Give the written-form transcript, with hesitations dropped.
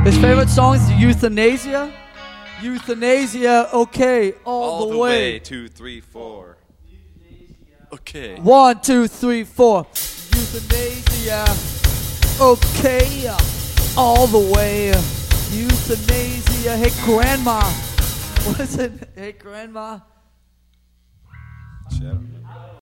His favorite song is Euthanasia. Euthanasia, okay, all the way. 2, 3, 4. Okay. 1, 2, 3, 4. Euthanasia, okay, all the way. Euthanasia, hey grandma. What is it? Hey grandma. Shit, I don't know.